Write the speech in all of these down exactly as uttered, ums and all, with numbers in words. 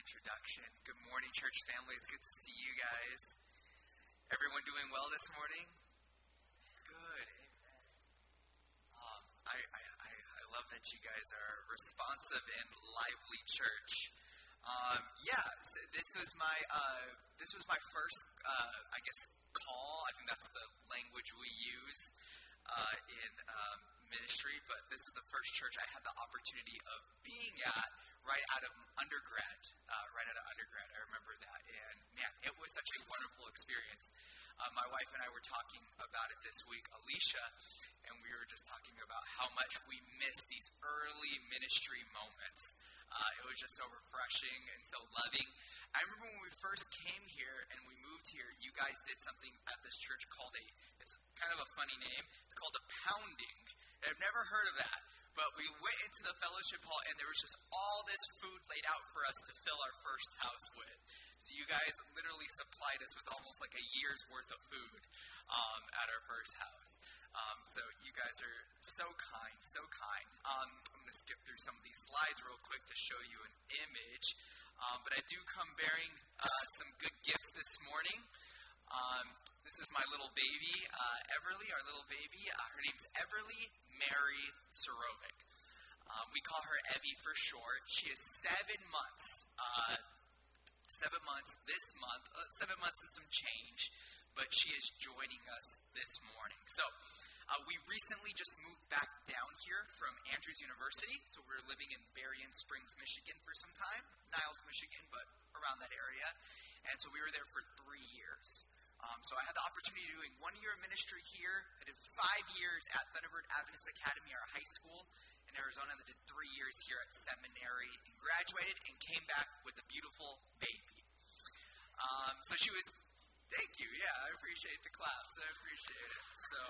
introduction. Good morning, church family. It's good to see you guys. Everyone doing well this morning? Good. Amen. Um, I, I, I, I love that you guys are responsive and lively church. Um, yeah, so this was my uh, this was my first, uh, I guess, call. I think that's the language we use uh, in um, ministry. But this is the first church I had the opportunity of being at right out of undergrad. Uh, right out of undergrad, I remember that, and man, it was such a wonderful experience. Uh, my wife and I were talking about it this week, Alicia, and we were just talking about how much we miss these early ministry moments. Uh, it was just so refreshing and so loving. I remember when we first came here and we moved here, you guys did something at this church called a, it's kind of a funny name, it's called a pounding. I've never heard of that, but we went into the fellowship hall and there was just all this food laid out for us to fill our first house with. So you guys literally supplied us with almost like a year's worth of food um, at our first house. Um, so you guys are so kind, so kind. Um, I'm going to skip through some of these slides real quick to show you an image. Um, but I do come bearing uh, some good gifts this morning. Um, this is my little baby, uh, Everly, our little baby. Uh, her name's Everly Mary Sorovic. Um, we call her Evie for short. She is seven months. Uh, seven months this month. Uh, seven months and some change. But she is joining us this morning. So uh, we recently just moved back down here from Andrews University. So we're living in Berrien Springs, Michigan for some time. Niles, Michigan, but around that area. And so we were there for three years. Um, so I had the opportunity of doing one year of ministry here. I did five years at Thunderbird Adventist Academy, our high school in Arizona. And I did three years here at seminary and graduated and came back with a beautiful baby. Um, so she was... Thank you. Yeah, I appreciate the claps. I appreciate it. So,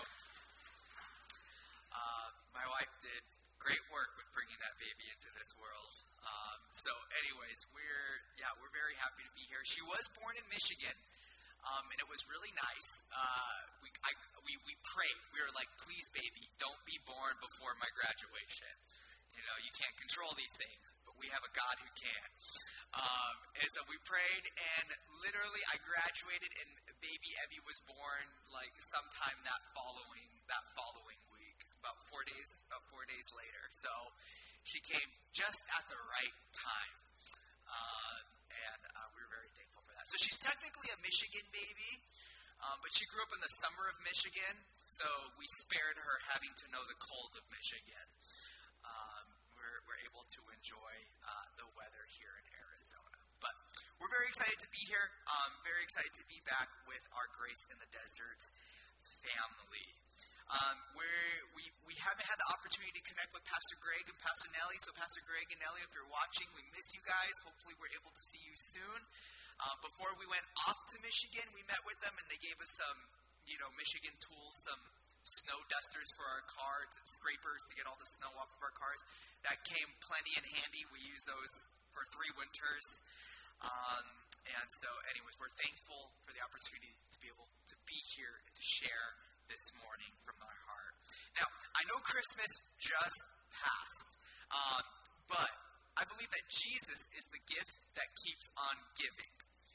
uh, my wife did great work with bringing that baby into this world. Um, so, anyways, we're yeah, we're very happy to be here. She was born in Michigan, um, and it was really nice. Uh, we I, we we prayed. We were like, please, baby, don't be born before my graduation. You know, you can't control these things, but we have a God who can. Um, and so we prayed, and literally I graduated, and baby Evie was born like sometime that following that following week, about four days, about four days later. So she came just at the right time, uh, and uh, we were very thankful for that. So she's technically a Michigan baby, um, but she grew up in the summer of Michigan, so we spared her having to know the cold of Michigan. Um, we're, we're able to enjoy uh, the weather here in Arizona. But we're very excited to be here. Um, very excited to be back with our Grace in the Deserts family. Um, where we, we haven't had the opportunity to connect with Pastor Greg and Pastor Nellie. So Pastor Greg and Nellie, if you're watching, we miss you guys. Hopefully we're able to see you soon. Uh, before we went off to Michigan, we met with them and they gave us some, you know, Michigan tools, some snow dusters for our cars and scrapers to get all the snow off of our cars. That came plenty in handy. We used those for three winters. Um, and so anyways, we're thankful for the opportunity to be able to be here and to share this morning from our heart. Now, I know Christmas just passed, um, but I believe that Jesus is the gift that keeps on giving.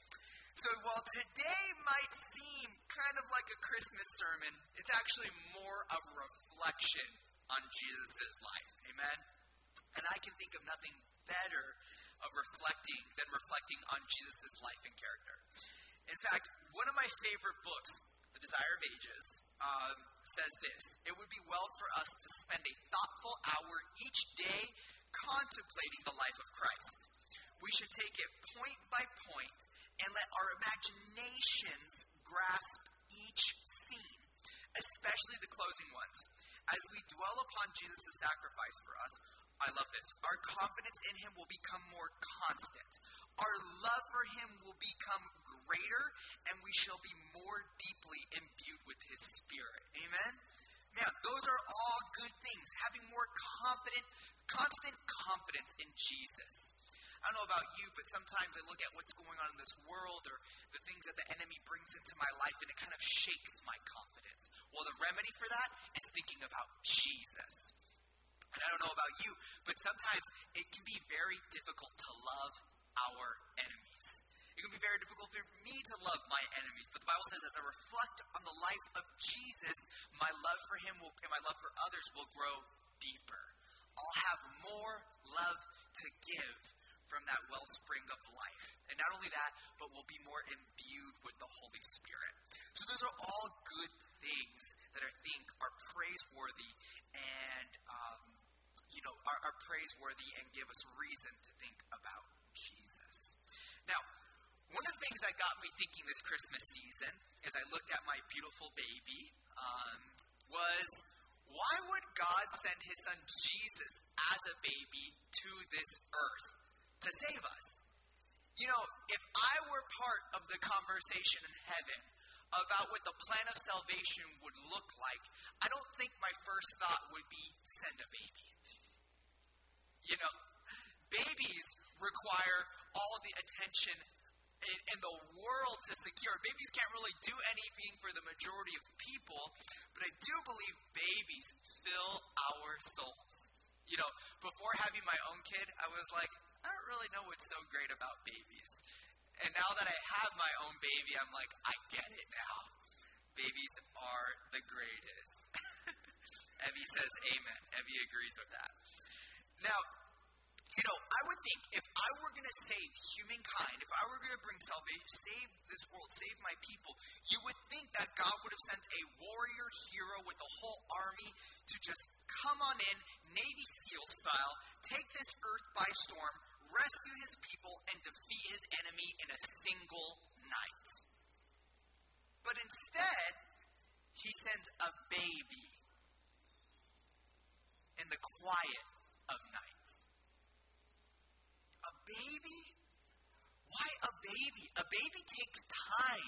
So while today might seem kind of like a Christmas sermon, it's actually more of a reflection on Jesus' life. Amen? And I can think of nothing better of reflecting than reflecting on Jesus' life and character. In fact, one of my favorite books, The Desire of Ages, um, says this: it would be well for us to spend a thoughtful hour each day contemplating the life of Christ. We should take it point by point and let our imaginations grasp each scene, especially the closing ones. As we dwell upon Jesus' sacrifice for us, I love this, our confidence in him will become more constant. Our love for him will become greater, and we shall be more deeply imbued with his spirit. Amen? Man, those are all good things. Having more confident, constant confidence in Jesus. I don't know about you, but sometimes I look at what's going on in this world or the things that the enemy brings into my life, and it kind of shakes my confidence. Well, the remedy for that is thinking about Jesus. And I don't know about you, but sometimes it can be very difficult to love our enemies. It can be very difficult for me to love my enemies, but the Bible says as I reflect on the life of Jesus, my love for him will, and my love for others will grow deeper. I'll have more love to give from that wellspring of life. And not only that, but we'll be more imbued with the Holy Spirit. So those are all good things that I think are praiseworthy and, um, you know, are, are praiseworthy and give us reason to think about Jesus. Now, one of the things that got me thinking this Christmas season, as I looked at my beautiful baby, um, was why would God send his son Jesus as a baby to this earth to save us? You know, if I were part of the conversation in heaven about what the plan of salvation would look like, I don't think my first thought would be send a baby. You know, babies require all the attention in, in the world to secure. Babies can't really do anything for the majority of people, but I do believe babies fill our souls. You know, before having my own kid, I was like, I don't really know what's so great about babies. And now that I have my own baby, I'm like, I get it now. Babies are the greatest. Evie says amen. Evie agrees with that. Now, you know, I would think if I were going to save humankind, if I were going to bring salvation, save this world, save my people, you would think that God would have sent a warrior hero with a whole army to just come on in, Navy SEAL style, take this earth by storm, rescue his people, and defeat his enemy in a single night. But instead, he sends a baby in the quiet of night. A baby? Why a baby? A baby takes time.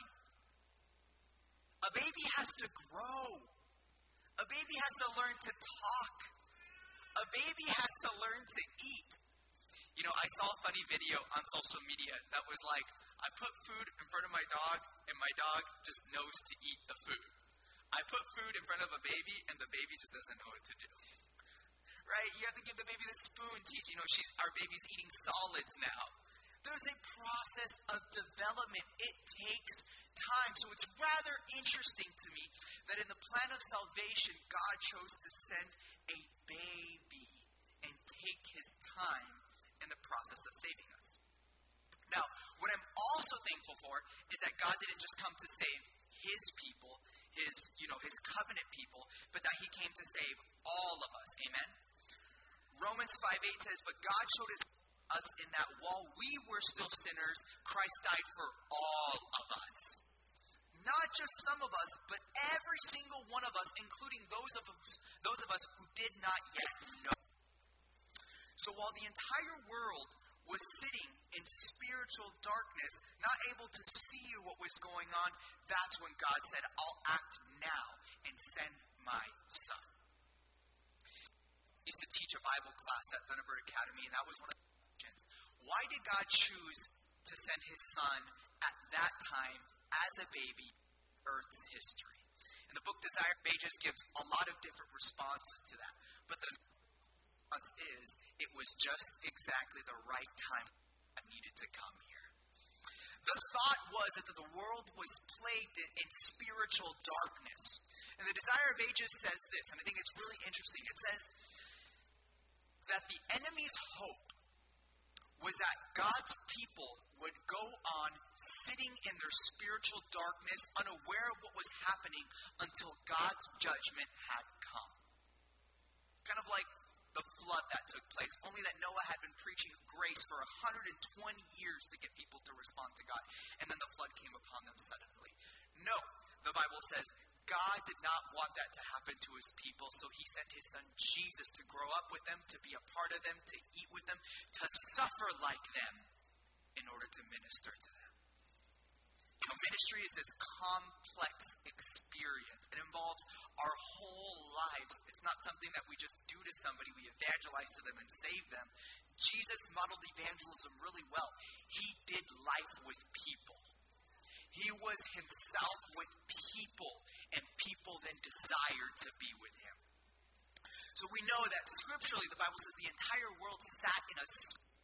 A baby has to grow. A baby has to learn to talk. A baby has to learn to eat. You know, I saw a funny video on social media that was like, I put food in front of my dog, and my dog just knows to eat the food. I put food in front of a baby, and the baby just doesn't know what to do. Right? You have to give the baby the spoon, teach, you know, she's our baby's eating solids now. There's a process of development. It takes time. So it's rather interesting to me that in the plan of salvation, God chose to send a baby and take his time in the process of saving us. Now, what I'm also thankful for is that God didn't just come to save his people, his, you know, his covenant people, but that he came to save all of us. Amen? Romans five eight says, but God showed his, us in that while we were still sinners, Christ died for all of us. Not just some of us, but every single one of us, including those of us, those of us who did not yet know. So while the entire world was sitting in spiritual darkness, not able to see what was going on, that's when God said, I'll act now and send my son. I used to teach a Bible class at Thunderbird Academy, and that was one of the questions. Why did God choose to send his son at that time as a baby in Earth's history? And the book Desire of Ages gives a lot of different responses to that. But the response is, it was just exactly the right time that needed to come here. The thought was that the world was plagued in spiritual darkness. And the Desire of Ages says this, and I think it's really interesting. It says that the enemy's hope was that God's people would go on sitting in their spiritual darkness, unaware of what was happening until God's judgment had come. Kind of like the flood that took place, only that Noah had been preaching grace for one hundred twenty years to get people to respond to God, and then the flood came upon them suddenly. No, the Bible says God did not want that to happen to his people, so he sent his son Jesus to grow up with them, to be a part of them, to eat with them, to suffer like them in order to minister to them. You know, ministry is this complex experience. It involves our whole lives. It's not something that we just do to somebody. We evangelize to them and save them. Jesus modeled evangelism really well. He did life with people. He was himself with people, and people then desired to be with him. So we know that scripturally, the Bible says the entire world sat in a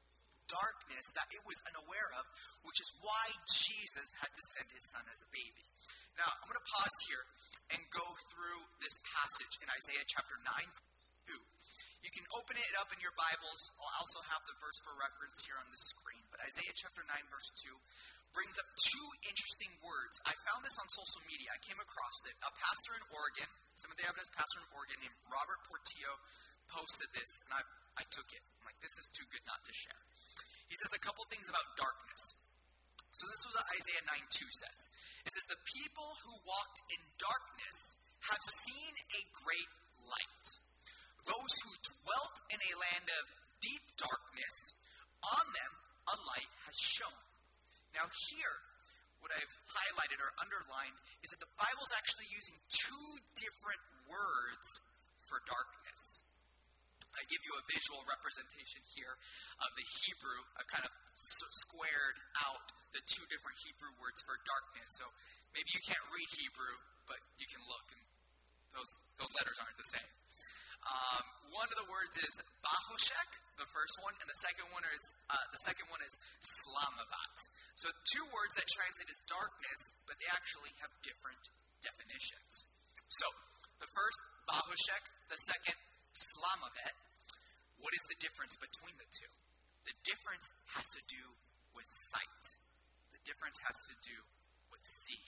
darkness that it was unaware of, which is why Jesus had to send his son as a baby. Now, I'm going to pause here and go through this passage in Isaiah chapter nine, two. You can open it up in your Bibles. I'll also have the verse for reference here on the screen. But Isaiah chapter nine, verse two brings up two interesting words. I found this on social media. I came across it. A pastor in Oregon, some of the evidence pastor in Oregon named Robert Portillo posted this, and I, I took it. I'm like, this is too good not to share. He says a couple things about darkness. So this was what Isaiah nine two says. It says, the people who walked in darkness have seen a great light. Those who dwelt in a land of deep darkness, on them a light has shone. Now here, what I've highlighted or underlined is that the Bible's actually using two different words for darkness. I give you a visual representation here of the Hebrew. I've kind of squared out the two different Hebrew words for darkness. So maybe you can't read Hebrew, but you can look, and those those letters aren't the same. Um, one of the words is bahoshek, the first one, and the second one is uh, the second one is slamavat. So two words that translate as darkness, but they actually have different definitions. So the first bahoshek, the second slamavet. What is the difference between the two? The difference has to do with sight. The difference has to do with seeing.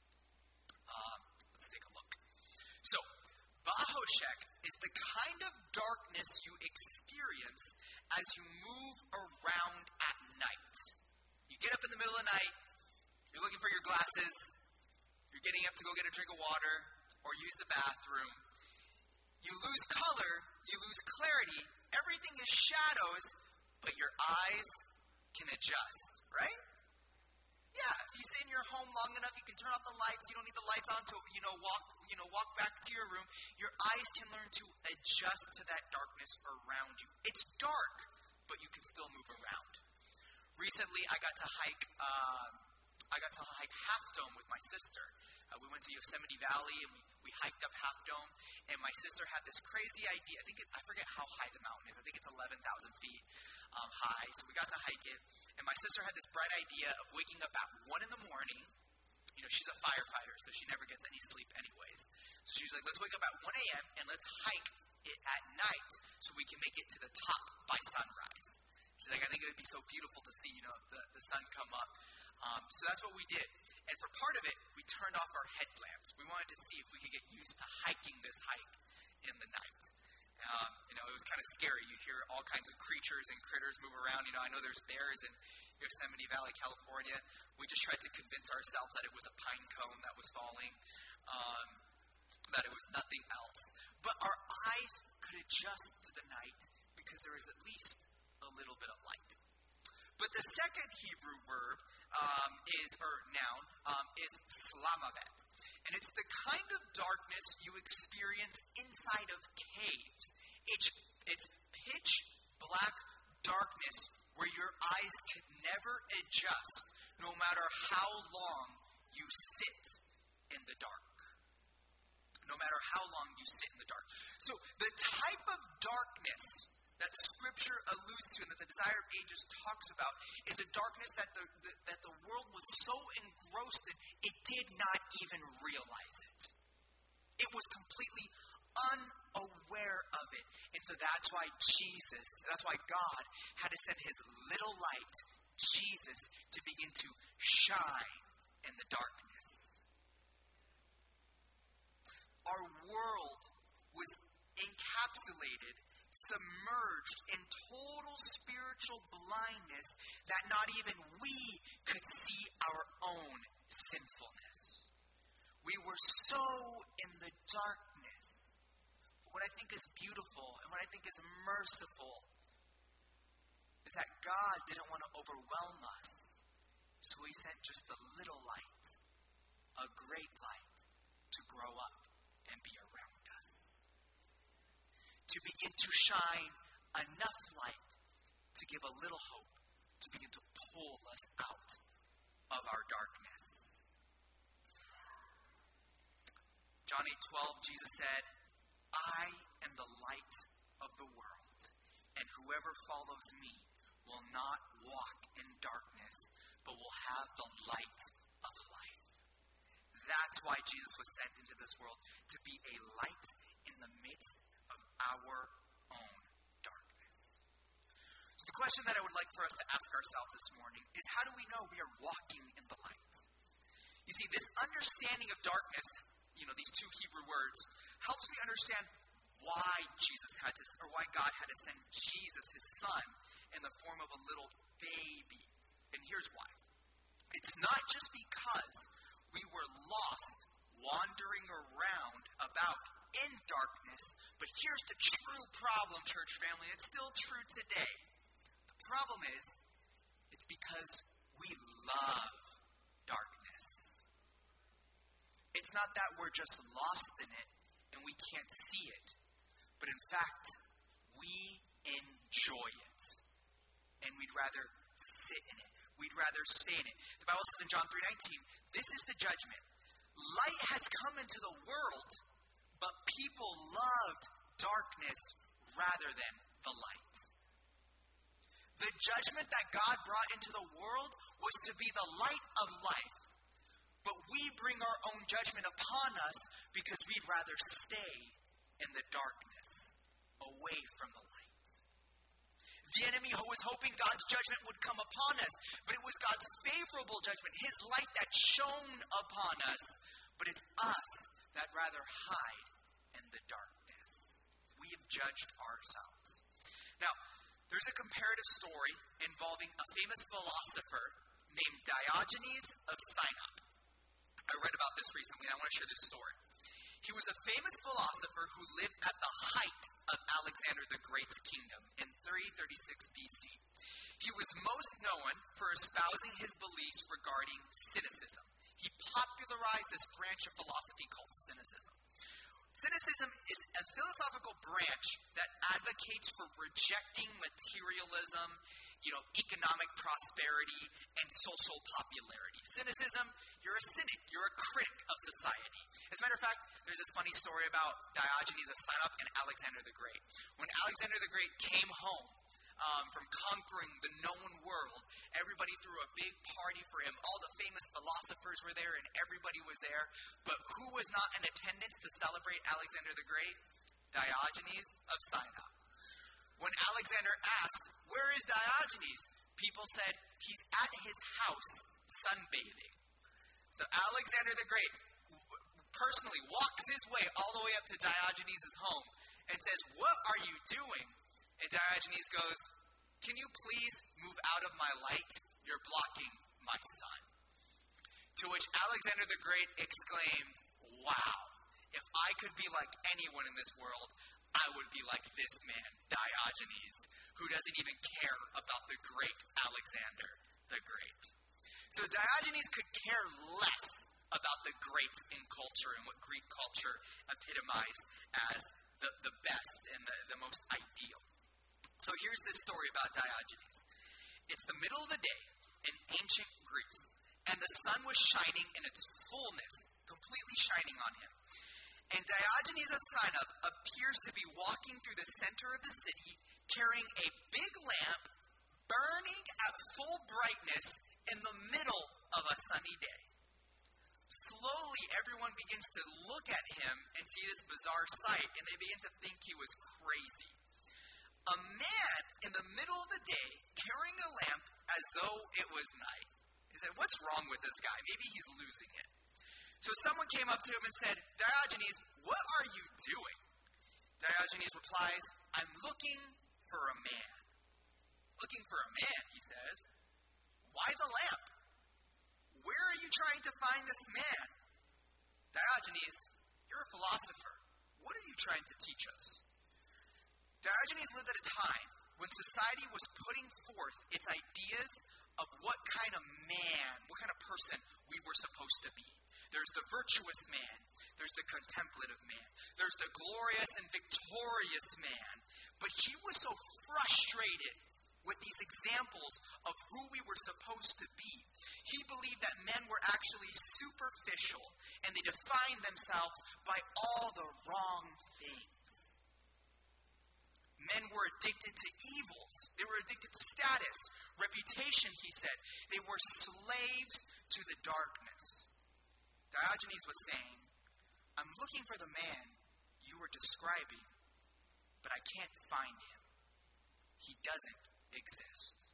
Um, let's take a look. So bahoshek is the kind of darkness you experience as you move around at night. You get up in the middle of the night, you're looking for your glasses, you're getting up to go get a drink of water or use the bathroom. You lose color, you lose clarity, everything is shadows, but your eyes can adjust, right? Yeah, if you stay in your home long enough, you can turn off the lights. You don't need the lights on to, you know, walk, you know, walk back to your room. Your eyes can learn to adjust to that darkness around you. It's dark, but you can still move around. Recently, I got to hike. Um, I got to hike Half Dome with my sister. Uh, we went to Yosemite Valley and we, we hiked up Half Dome. And my sister had this crazy idea. I think it, I forget how high the mountain is. I think it's eleven thousand feet um, high. So we got to hike it. And my sister had this bright idea of waking up at one in the morning. You know, she's a firefighter, so she never gets any sleep anyways. So she's like, let's wake up at one a.m. and let's hike it at night so we can make it to the top by sunrise. She's like, I think it would be so beautiful to see, you know, the, the sun come up. Um, so that's what we did. And for part of it, we turned off our headlamps. We wanted to see if we could get used to hiking this hike in the night. Um, you know, it was kind of scary. You hear all kinds of creatures and critters move around. You know, I know there's bears in Yosemite Valley, California. We just tried to convince ourselves that it was a pine cone that was falling, um, that it was nothing else. But our eyes could adjust to the night because there was at least a little bit of light. But the second Hebrew verb um, is, or noun, um, is slamavet. And it's the kind of darkness you experience inside of caves. It's, it's pitch black darkness where your eyes can never adjust no matter how long you sit in the dark. No matter how long you sit in the dark. So the type of darkness that Scripture alludes to and that the Desire of Ages talks about is a darkness that the, the that the world was so engrossed in, it did not even realize it. It was completely unaware of it. And so that's why Jesus, that's why God had to send his little light, Jesus, to begin to shine in the darkness. Our world was encapsulated, submerged in total spiritual blindness that not even we could see our own sinfulness. We were so in the darkness. But what I think is beautiful and what I think is merciful is that God didn't want to overwhelm us. So he sent just a little light, a great light, to grow up and be around us. To begin to shine enough light to give a little hope, to begin to pull us out of our darkness. John eight twelve, Jesus said, I am the light of the world, and whoever follows me will not walk in darkness, but will have the light of life. That's why Jesus was sent into this world, to be a light in the midst of our own darkness. So the question that I would like for us to ask ourselves this morning is, how do we know we are walking in the light? You see, this understanding of darkness, you know, these two Hebrew words, helps me understand why Jesus had to, or why God had to send Jesus, his son, in the form of a little baby. And here's why. It's not just because we were lost, wandering around about in darkness, but here's the true problem, church family, and it's still true today. The problem is, it's because we love darkness. It's not that we're just lost in it and we can't see it, but in fact, we enjoy it. And we'd rather sit in it. We'd rather stay in it. The Bible says in John three nineteen, this is the judgment. Light has come into the world, but people loved darkness rather than the light. The judgment that God brought into the world was to be the light of life. But we bring our own judgment upon us because we'd rather stay in the darkness, away from the light. The enemy was hoping God's judgment would come upon us, but it was God's favorable judgment, his light that shone upon us. But it's us that rather hide in the darkness. We have judged ourselves. Now, there's a comparative story involving a famous philosopher named Diogenes of Sinope. I read about this recently, and I want to share this story. He was a famous philosopher who lived at the height of Alexander the Great's kingdom in three thirty-six B C. He was most known for espousing his beliefs regarding cynicism. He popularized this branch of philosophy called cynicism. Cynicism is a philosophical branch that advocates for rejecting materialism, you know, economic prosperity, and social popularity. Cynicism, you're a cynic, you're a critic of society. As a matter of fact, there's this funny story about Diogenes of Sinope and Alexander the Great. When Alexander the Great came home um, from conquering the known world, everybody threw a big party for him. All the famous philosophers were there and everybody was there. But who was not in attendance to celebrate Alexander the Great? Diogenes of Sinope. When Alexander asked, where is Diogenes? People said, he's at his house sunbathing. So Alexander the Great personally walks his way all the way up to Diogenes' home and says, what are you doing? And Diogenes goes, can you please move out of my light? You're blocking my sun. To which Alexander the Great exclaimed, wow, if I could be like anyone in this world, I would be like this man, Diogenes, who doesn't even care about the great Alexander the Great. So Diogenes could care less about the greats in culture and what Greek culture epitomized as the, the best and the, the most ideal. So here's this story about Diogenes. It's the middle of the day in ancient Greece, and the sun was shining in its fullness, completely shining on him. And Diogenes of Sinope appears to be walking through the center of the city, carrying a big lamp, burning at full brightness in the middle of a sunny day. Slowly, everyone begins to look at him and see this bizarre sight, and they begin to think he was crazy. A man in the middle of the day carrying a lamp as though it was night. He said, what's wrong with this guy? Maybe he's losing it. So someone came up to him and said, Diogenes, what are you doing? Diogenes replies, I'm looking for a man. Looking for a man, he says. Why the lamp? Where are you trying to find this man? Diogenes, you're a philosopher. What are you trying to teach us? Diogenes lived at a time when society was putting forth its ideas of what kind of man, what kind of person we were supposed to be. There's the virtuous man. There's the contemplative man. There's the glorious and victorious man. But he was so frustrated with these examples of who we were supposed to be. He believed that men were actually superficial and they defined themselves by all the wrong things. Men were addicted to evils. They were addicted to status, reputation, he said. They were slaves to the darkness. Diogenes was saying, I'm looking for the man you were describing, but I can't find him. He doesn't exist.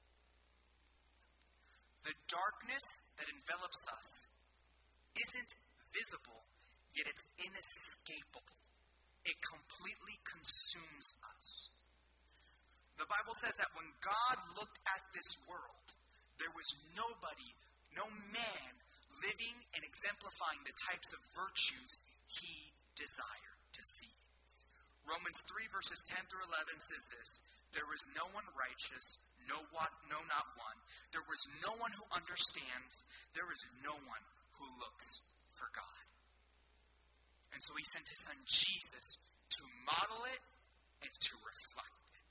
The darkness that envelops us isn't visible, yet it's inescapable. It completely consumes us. The Bible says that when God looked at this world, there was nobody, no man living and exemplifying the types of virtues he desired to see. Romans three verses ten through eleven says this, there was no one righteous, no one, no not one. There was no one who understands. There is no one who looks for God. And so he sent his son Jesus to model it and to reflect it.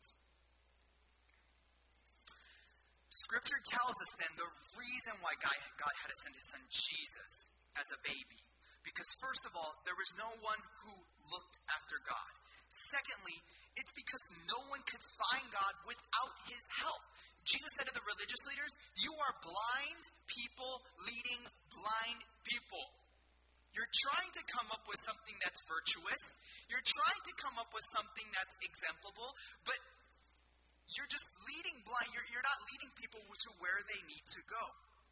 Scripture tells us then the reason why God had to send his son Jesus as a baby. Because first of all, there was no one who looked after God. Secondly, it's because no one could find God without his help. Jesus said to the religious leaders, you are blind people leading blind people. You're trying to come up with something that's virtuous. You're trying to come up with something that's exemplable, but you're just leading blind. You're, you're not leading people to where they need to go.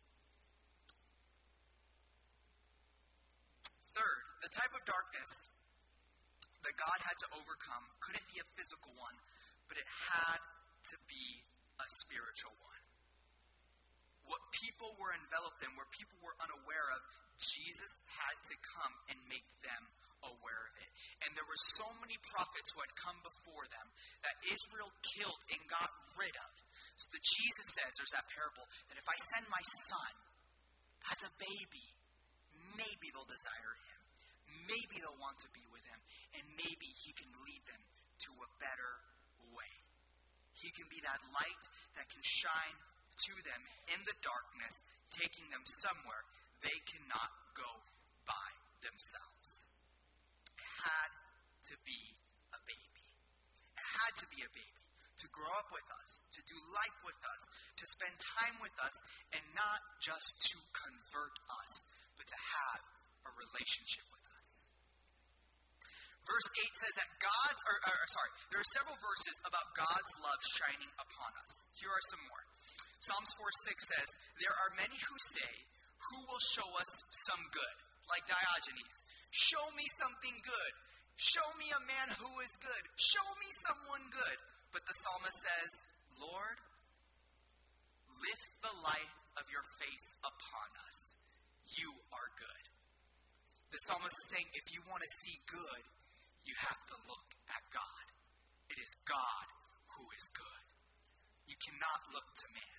Third, the type of darkness that God had to overcome couldn't be a physical one, but it had to be a spiritual one. What people were enveloped in, where people were unaware of, Jesus had to come and make them aware of it. And there were so many prophets who had come before them that Israel killed and got rid of. So that Jesus says, there's that parable, that if I send my son as a baby, maybe they'll desire him. Maybe they'll want to be with him. And maybe he can lead them to a better way. He can be that light that can shine to them in the darkness, taking them somewhere they cannot go by themselves. It had to be a baby. It had to be a baby. To grow up with us, to do life with us, to spend time with us, and not just to convert us, but to have a relationship with us. Verse eight says that God's, or, or sorry, there are several verses about God's love shining upon us. Here are some more. Psalms four six says, there are many who say, who will show us some good? Like Diogenes. Show me something good. Show me a man who is good. Show me someone good. But the psalmist says, Lord, lift the light of your face upon us. You are good. The psalmist is saying, if you want to see good, you have to look at God. It is God who is good. You cannot look to man.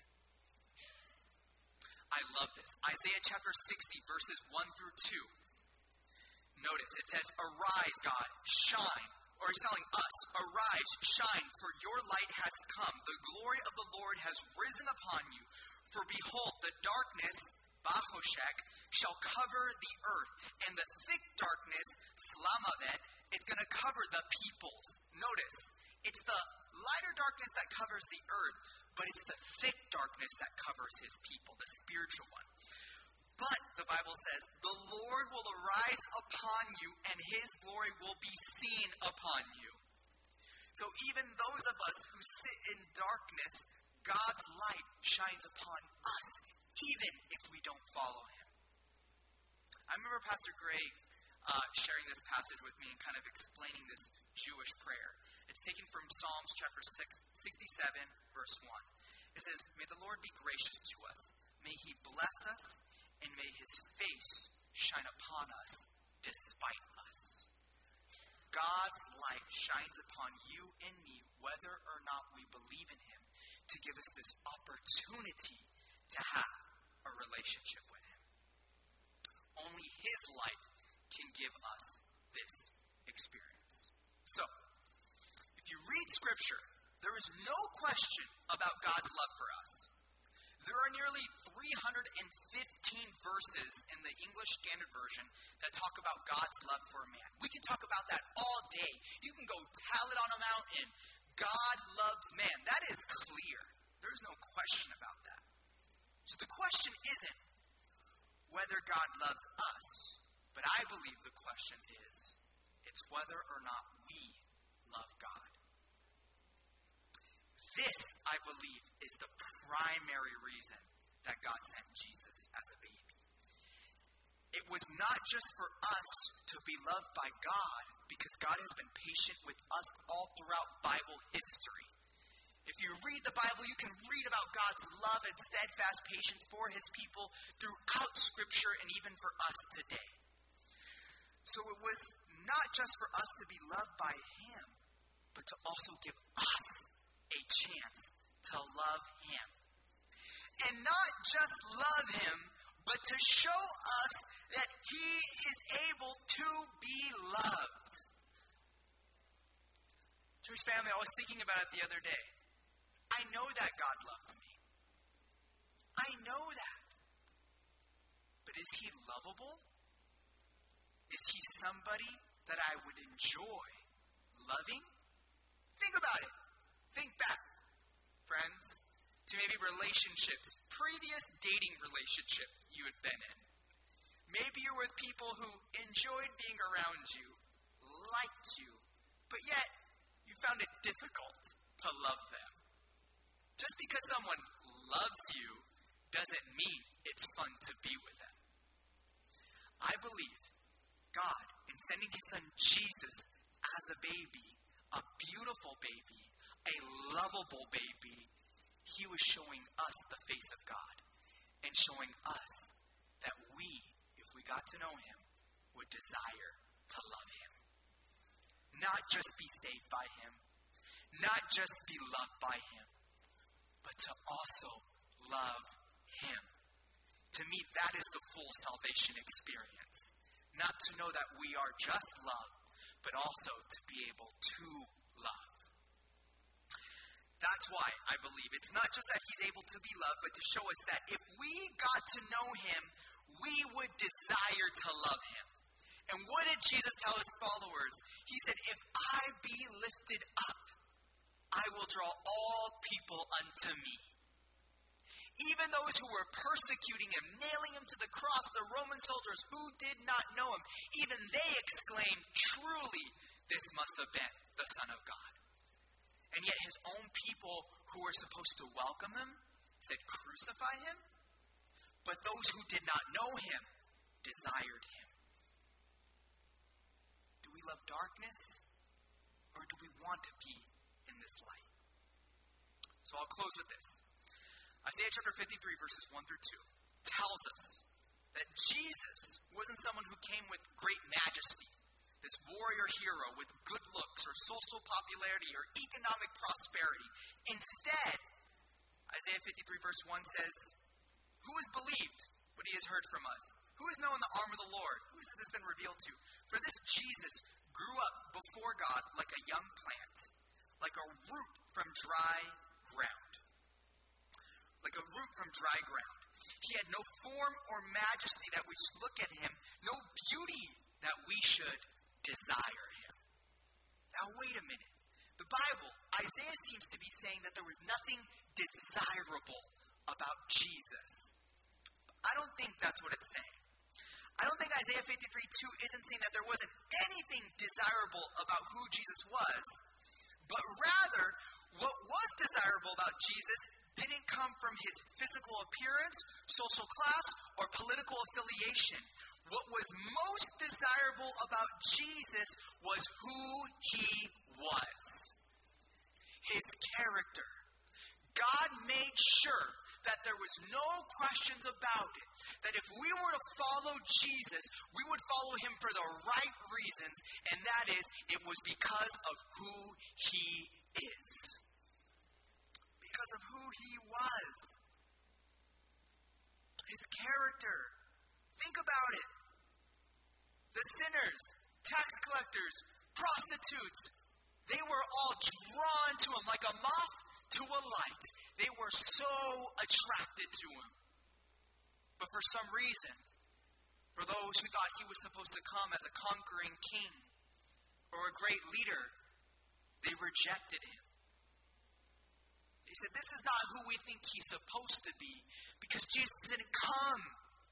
I love this. Isaiah chapter sixty, verses one through two. Notice, it says, arise, God, shine. Or he's telling us, arise, shine, for your light has come. The glory of the Lord has risen upon you. For behold, the darkness, Bachoshek, shall cover the earth. And the thick darkness, Slamavet, it's going to cover the peoples. Notice, it's the lighter darkness that covers the earth, but it's the thick darkness that covers his people, the spiritual one. But, the Bible says, the Lord will arise upon you, and his glory will be seen upon you. So even those of us who sit in darkness, God's light shines upon us, even if we don't follow him. I remember Pastor Greg uh, sharing this passage with me and kind of explaining this Jewish prayer. It's taken from Psalms chapter six, sixty-seven, verse one. It says, may the Lord be gracious to us. May he bless us, and may his face shine upon us despite us. God's light shines upon you and me, whether or not we believe in him, to give us this opportunity to have a relationship with him. Only his light can give us this experience. So, if you read Scripture, there is no question about God's love for us. There are nearly three hundred fifteen verses in the English Standard Version that talk about God's love for man. We can talk about that all day. You can go tell it on a mountain. God loves man. That is clear. There's no question about that. So the question isn't whether God loves us, but I believe the question is, it's whether or not we love God. This, I believe, is the primary reason that God sent Jesus as a baby. It was not just for us to be loved by God, because God has been patient with us all throughout Bible history. If you read the Bible, you can read about God's love and steadfast patience for his people throughout Scripture and even for us today. So it was not just for us to be loved by him, but to also give us a chance to love him. And not just love him, but to show us that he is able to be loved. Church family, I was thinking about it the other day. I know that God loves me. I know that. But is he lovable? Is he somebody that I would enjoy loving? Think about it. Think back, friends, to maybe relationships, previous dating relationships you had been in. Maybe you're with people who enjoyed being around you, liked you, but yet you found it difficult to love them. Just because someone loves you doesn't mean it's fun to be with them. I believe God, in sending his son Jesus as a baby, a beautiful baby, a lovable baby, he was showing us the face of God and showing us that we, if we got to know him, would desire to love him. Not just be saved by him, not just be loved by him, but to also love him. To me, that is the full salvation experience. Not to know that we are just loved, but also to be able to love. That's why I believe it's not just that he's able to be loved, but to show us that if we got to know him, we would desire to love him. And what did Jesus tell his followers? He said, if I be lifted up, I will draw all people unto me. Even those who were persecuting him, nailing him to the cross, the Roman soldiers who did not know him, even they exclaimed, truly, this must have been the Son of God. And yet his own people who were supposed to welcome him said, crucify him. But those who did not know him desired him. Do we love darkness, or do we want to be in this light? So I'll close with this. Isaiah chapter fifty-three, verses one through two, tells us that Jesus wasn't someone who came with great majesty, this warrior hero with good looks or social popularity or economic prosperity. Instead, Isaiah fifty-three, verse one says, who has believed what he has heard from us? Who has known the arm of the Lord? Who has this been revealed to? For this Jesus grew up before God like a young plant, like a root from dry ground. Like a root from dry ground. He had no form or majesty that we should look at him, no beauty that we should desire him. Now wait a minute. The Bible, Isaiah seems to be saying that there was nothing desirable about Jesus. I don't think that's what it's saying. I don't think Isaiah fifty-three two isn't saying that there wasn't anything desirable about who Jesus was, but rather what was desirable about Jesus didn't come from his physical appearance, social class, or political affiliation. What was most desirable about Jesus was who he was. His character. God made sure that there was no questions about it. That if we were to follow Jesus, we would follow him for the right reasons, and that is, it was because of who he is. Because of who he was. His character. Think about it. The sinners, tax collectors, prostitutes, they were all drawn to him like a moth to a light. They were so attracted to him. But for some reason, for those who thought he was supposed to come as a conquering king or a great leader, they rejected him. He said, this is not who we think he's supposed to be, because Jesus didn't come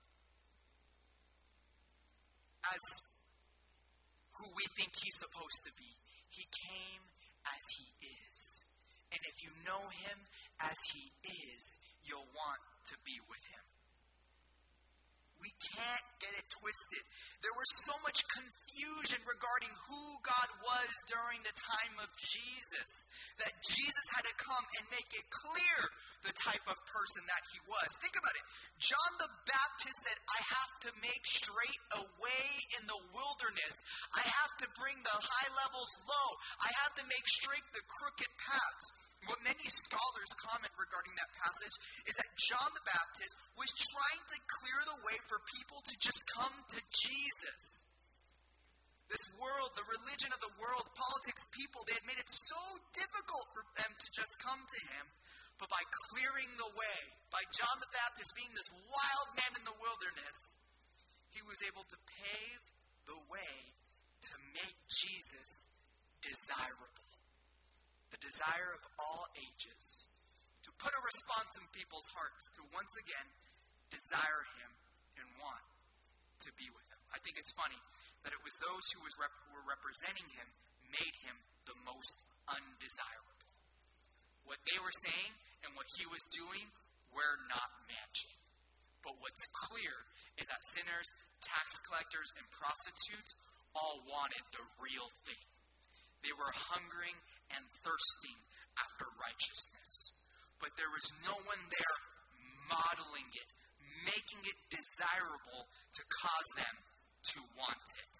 as who we think he's supposed to be. He came as he is. And if you know him as he is, you'll want to be with him. We can't get it twisted. There was so much confusion regarding who God was during the time of Jesus that Jesus had to come and make it clear the type of person that he was. Think about it. John the Baptist said, I have to make straight a way in the wilderness. I have to bring the high levels low. I have to make straight the crooked paths. What many scholars comment regarding that passage is that John the Baptist was trying to clear the way for people to just come to Jesus. This world, the religion of the world, politics, people, they had made it so difficult for them to just come to him. But by clearing the way, by John the Baptist being this wild man in the wilderness, he was able to pave the way to make Jesus desirable. The desire of all ages, to put a response in people's hearts to once again desire him and want to be with him. I think it's funny that it was those who, was rep- who were representing him made him the most undesirable. What they were saying and what he was doing were not matching. But what's clear is that sinners, tax collectors, and prostitutes all wanted the real thing. They were hungering and thirsting after righteousness. But there was no one there modeling it, making it desirable to cause them to want it.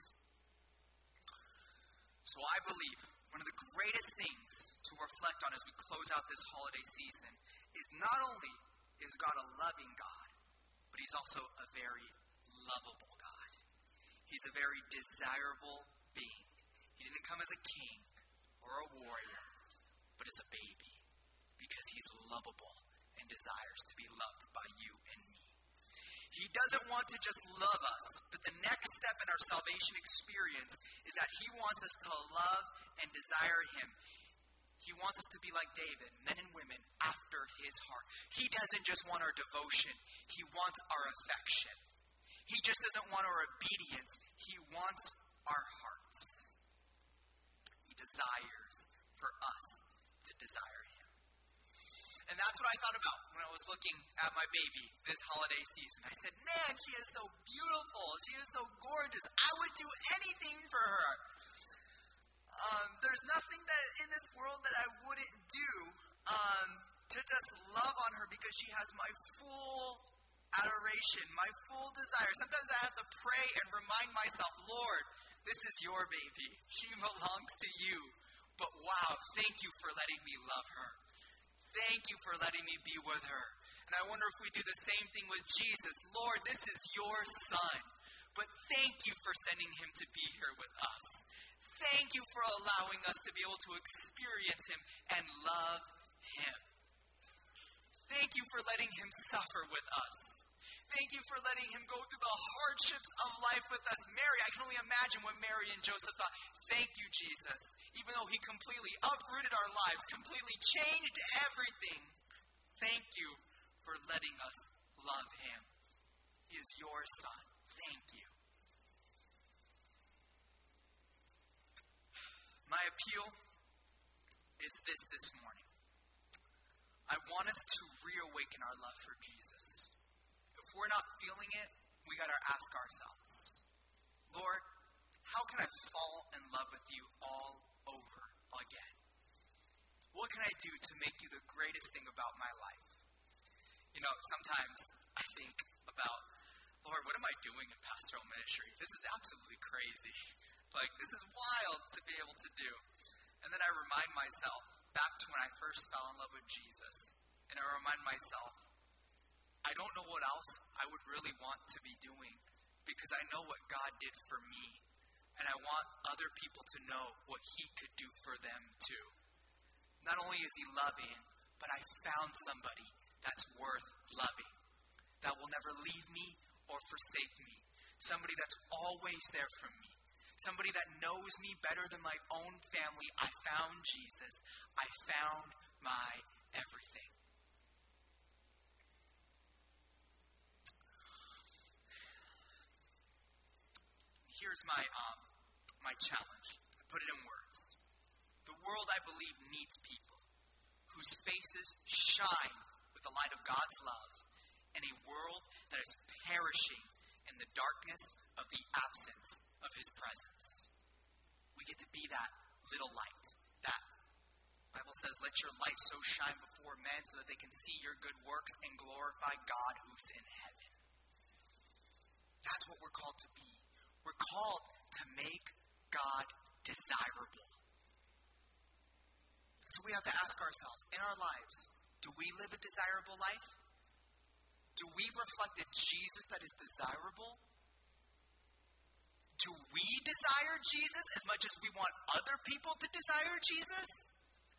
So I believe one of the greatest things to reflect on as we close out this holiday season is not only is God a loving God, but he's also a very lovable God. He's a very desirable being. He didn't come as a king or a warrior, but as a baby, because he's lovable and desires to be loved by you and me. He doesn't want to just love us, but the next step in our salvation experience is that he wants us to love and desire him. He wants us to be like David, men and women after his heart. He doesn't just want our devotion, he wants our affection. He just doesn't want our obedience, he wants our hearts. Desires for us to desire him. And that's what I thought about when I was looking at my baby this holiday season. I said, man, she is so beautiful. She is so gorgeous. I would do anything for her. Um, there's nothing that in this world that I wouldn't do um, to just love on her, because she has my full adoration, my full desire. Sometimes I have to pray and remind myself, Lord, this is your baby. She belongs to you. But wow, thank you for letting me love her. Thank you for letting me be with her. And I wonder if we do the same thing with Jesus. Lord, this is your son. But thank you for sending him to be here with us. Thank you for allowing us to be able to experience him and love him. Thank you for letting him suffer with us. Thank you for letting him go through the hardships of life with us. Mary, I can only imagine what Mary and Joseph thought. Thank you, Jesus. Even though he completely uprooted our lives, completely changed everything. Thank you for letting us love him. He is your son. Thank you. My appeal is this this morning. I want us to reawaken our love for Jesus. If we're not feeling it, we got to ask ourselves, Lord, how can I fall in love with you all over again? What can I do to make you the greatest thing about my life? You know, sometimes I think about, Lord, what am I doing in pastoral ministry? This is absolutely crazy. Like, this is wild to be able to do. And then I remind myself back to when I first fell in love with Jesus. And I remind myself, I don't know what else I would really want to be doing, because I know what God did for me. And I want other people to know what he could do for them too. Not only is he loving, but I found somebody that's worth loving, that will never leave me or forsake me. Somebody that's always there for me. Somebody that knows me better than my own family. I found Jesus. I found my everything. Here's my um, my challenge. I put it in words. The world, I believe, needs people whose faces shine with the light of God's love in a world that is perishing in the darkness of the absence of his presence. We get to be that little light. That Bible says, let your light so shine before men so that they can see your good works and glorify God who's in heaven. That's what we're called to be. We're called to make God desirable. And so we have to ask ourselves, in our lives, do we live a desirable life? Do we reflect a Jesus that is desirable? Do we desire Jesus as much as we want other people to desire Jesus?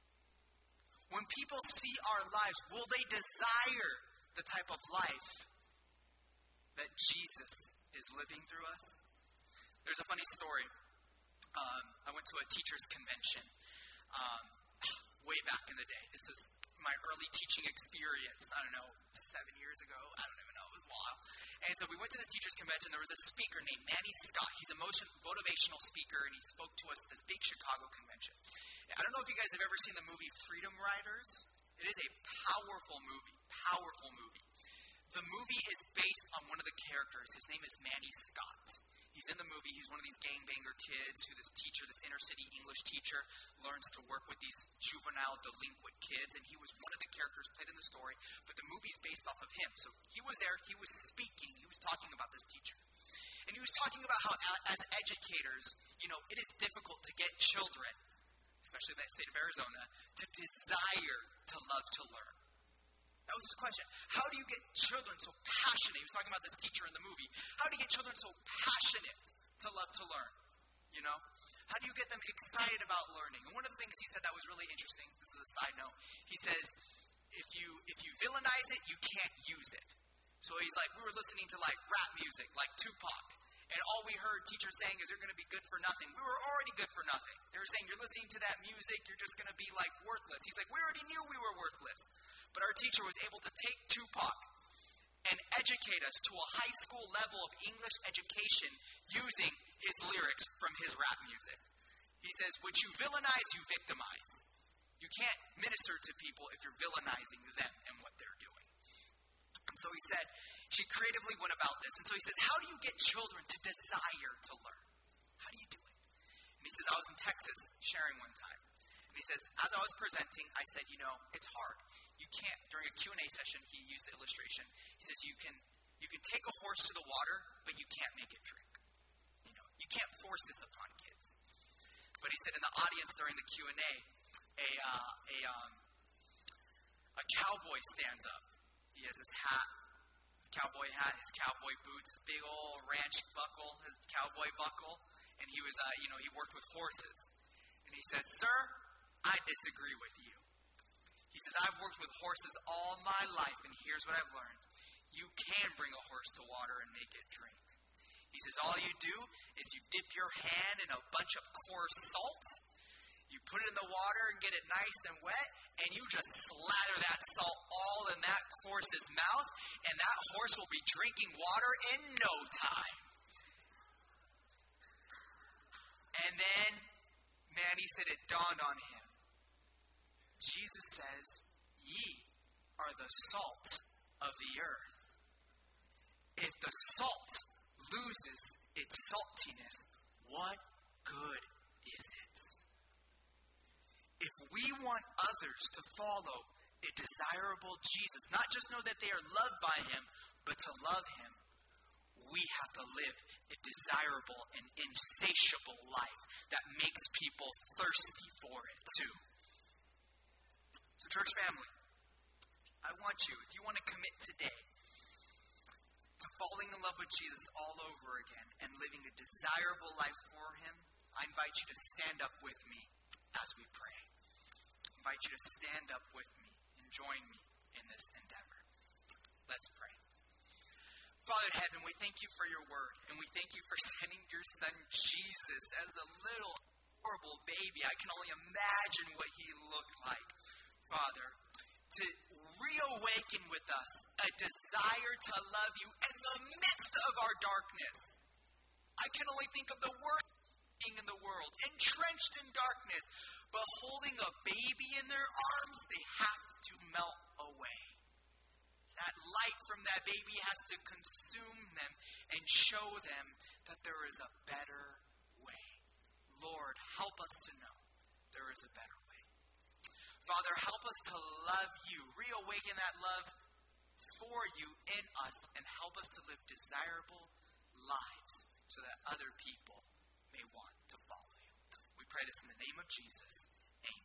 When people see our lives, will they desire the type of life that Jesus is living through us? There's a funny story. Um, I went to a teacher's convention um, way back in the day. This was my early teaching experience, I don't know, seven years ago. I don't even know. It was a while. And so we went to this teacher's convention. There was a speaker named Manny Scott. He's a motion, motivational speaker, and he spoke to us at this big Chicago convention. I don't know if you guys have ever seen the movie Freedom Riders. It is a powerful movie, powerful movie. The movie is based on one of the characters. His name is Manny Scott. He's in the movie. He's one of these gangbanger kids who this teacher, this inner city English teacher, learns to work with these juvenile delinquent kids. And he was one of the characters played in the story. But the movie's based off of him. So he was there. He was speaking. He was talking about this teacher. And he was talking about how as educators, you know, it is difficult to get children, especially in the state of Arizona, to desire to love to learn. That was his question. How do you get children so passionate? He was talking about this teacher in the movie. How do you get children so passionate to love to learn? You know? How do you get them excited about learning? And one of the things he said that was really interesting, this is a side note, he says, if you if you villainize it, you can't use it. So he's like, we were listening to like rap music, like Tupac. And all we heard teachers saying is you're going to be good for nothing. We were already good for nothing. They were saying you're listening to that music, you're just going to be like worthless. He's like, we already knew we were worthless. But our teacher was able to take Tupac and educate us to a high school level of English education using his lyrics from his rap music. He says, what you villainize, you victimize. You can't minister to people if you're villainizing them and what they're doing. And so he said, she creatively went about this. And so he says, how do you get children to desire to learn? How do you do it? And he says, I was in Texas sharing one time. And he says, as I was presenting, I said, you know, it's hard. You can't, during a Q and A session, he used the illustration. He says, you can you can take a horse to the water, but you can't make it drink. You know, you can't force this upon kids. But he said in the audience during the Q and A, a, uh, a, um, a cowboy stands up. He has his hat, his cowboy hat, his cowboy boots, his big old ranch buckle, his cowboy buckle. And he was, uh, you know, he worked with horses. And he said, sir, I disagree with you. He says, I've worked with horses all my life, and here's what I've learned. You can bring a horse to water and make it drink. He says, all you do is you dip your hand in a bunch of coarse salt, you put it in the water and get it nice and wet, and you just slather that salt all in that horse's mouth, and that horse will be drinking water in no time. And then, man, he said it dawned on him. Jesus says, ye are the salt of the earth. If the salt loses its saltiness, what good is it? If we want others to follow a desirable Jesus, not just know that they are loved by him, but to love him, we have to live a desirable and insatiable life that makes people thirsty for it too. So church family, I want you, if you want to commit today to falling in love with Jesus all over again and living a desirable life for him, I invite you to stand up with me as we pray. I invite you to stand up with me and join me in this endeavor. Let's pray. Father in heaven, we thank you for your word, and we thank you for sending your son Jesus as a little horrible baby. I can only imagine what he looked like. Father, to reawaken with us a desire to love you in the midst of our darkness. I can only think of the worst thing in the world, entrenched in darkness, but holding a baby in their arms, they have to melt away. That light from that baby has to consume them and show them that there is a better way. Lord, help us to know there is a better way. Father, help us to love you, reawaken that love for you in us, and help us to live desirable lives so that other people may want to follow you. We pray this in the name of Jesus. Amen.